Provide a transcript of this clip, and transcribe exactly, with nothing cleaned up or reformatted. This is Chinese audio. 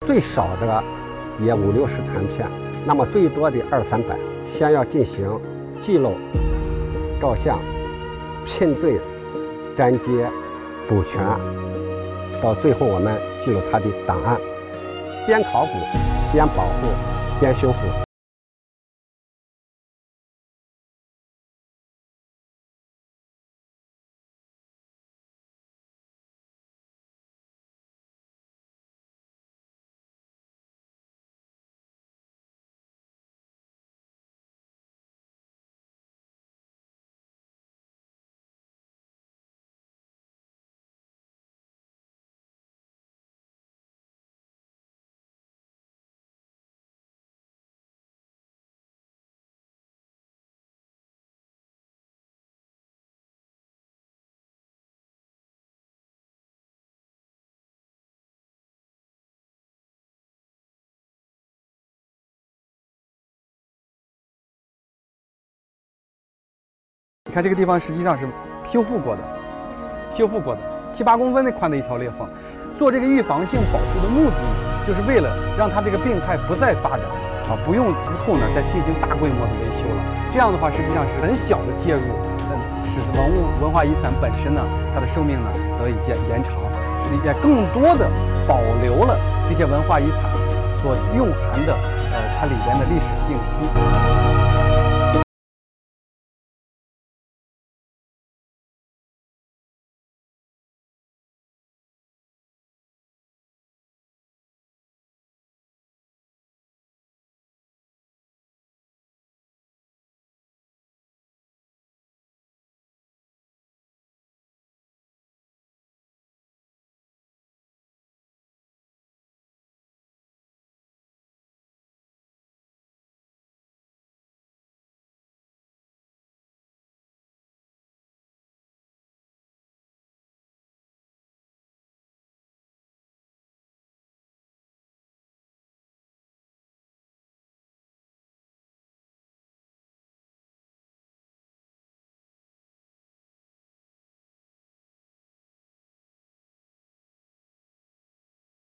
最少的也五六十残片，那么最多的二三百。先要进行记录、照相、拼对、粘接、补全，到最后我们记录它的档案，边考古、边保护、边修复。 你看这个地方实际上是修复过的，修复过的七八公分的宽的一条裂缝。做这个预防性保护的目的呢，就是为了让它这个病态不再发展啊，不用之后呢再进行大规模的维修了。这样的话，实际上是很小的介入，嗯，使文物文化遗产本身呢，它的寿命呢得以些延长，也更多的保留了这些文化遗产所蕴含的呃它里边的历史信息。